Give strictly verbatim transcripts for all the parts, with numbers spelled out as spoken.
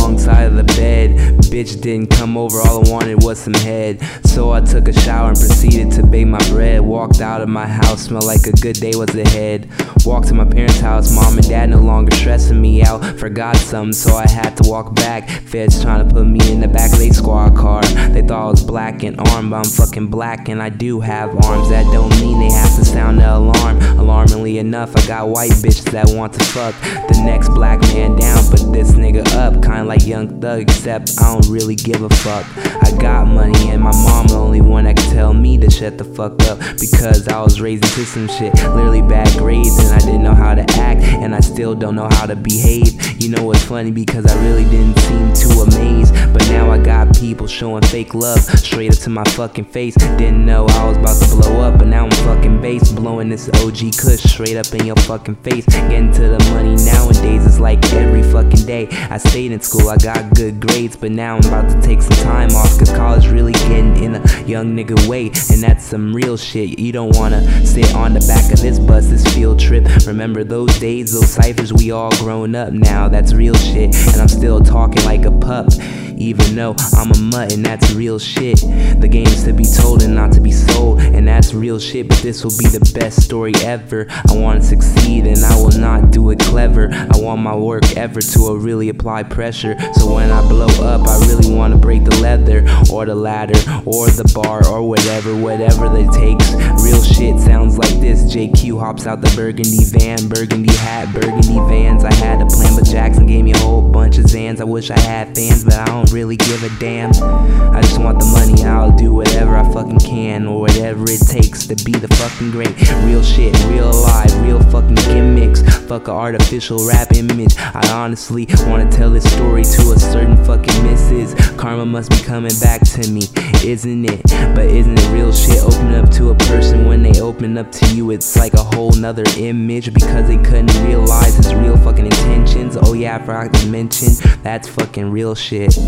wrong side of the bed. Bitch didn't come over, all I wanted was some head. So I took a shower and proceeded to bake my bread. Walked out of my house, smelled like a good day was ahead. Walked to my parents' house, mom and dad no longer stressing me out. Forgot something, so I had to walk back. Feds trying to put me in the back of their squad car. They thought I was black and armed, but I'm fucking black and I do have arms. That don't mean they have to sound the alarm. Alarmingly enough, I got white bitches that want to fuck the next black man down, but this nigga up, kinda like Young Thug, except I don't really give a fuck. I got money and my mom the only one that can tell me to shut the fuck up, because I was raised into some shit, literally bad grades, and I didn't know how to act, and I still don't know how to behave. You know what's funny, because I really didn't seem too amazed, but now I got people showing fake love straight up to my fucking face. Didn't know I was about to blow up, but now I'm fucking base, blowing this O G kush straight up in your fucking face. Getting to the money nowadays is like every fucking day. I stayed in school, I got good grades, but now I'm about to take some time off, cause college really getting in a young nigga way, and that's some real shit. You don't wanna sit on the back of this bus, this field trip. Remember those days, those ciphers, we all grown up now, that's real shit. And I'm still talking like a pup, even though I'm a mutt, and that's real shit. The game's to be told and not to be sold, and that's real shit, but this will be the best story ever. I want to succeed and I will not do it clever. I want my work ever to really apply pressure, so when I blow up I really want to break the leather, or the ladder, or the bar, or whatever, whatever that takes. Real shit sounds like this. J Q hops out the burgundy van, burgundy hat, burgundy vans. I had a plan, but Jackson gave me a whole bunch of Zans. I wish I had fans, but I don't really give a damn. I just want the money, I'll do whatever I fucking can, or whatever it takes to be the fucking great. Real shit, real life, real fucking gimmicks. Fuck a artificial rap image. I honestly wanna tell this story to a certain fucking missus. Karma must be coming back to me, isn't it? But isn't it real shit? Open up to a person, when they open up to you, it's like a whole nother image, because they couldn't realize his real fucking intentions. Oh yeah, I forgot to mention, that's fucking real shit.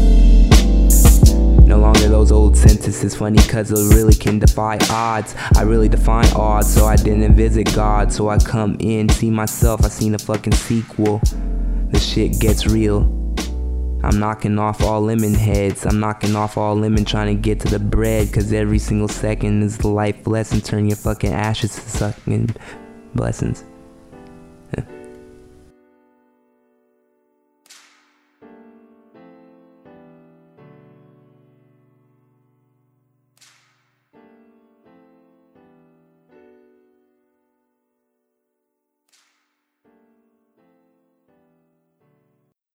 No longer those old sentences funny, cause it really can defy odds. I really define odds, so I didn't visit God. So I come in, see myself, I seen a fucking sequel. The shit gets real. I'm knocking off all lemon heads, I'm knocking off all lemon, trying to get to the bread, cause every single second is the life lesson. Turn your fucking ashes to sucking blessings.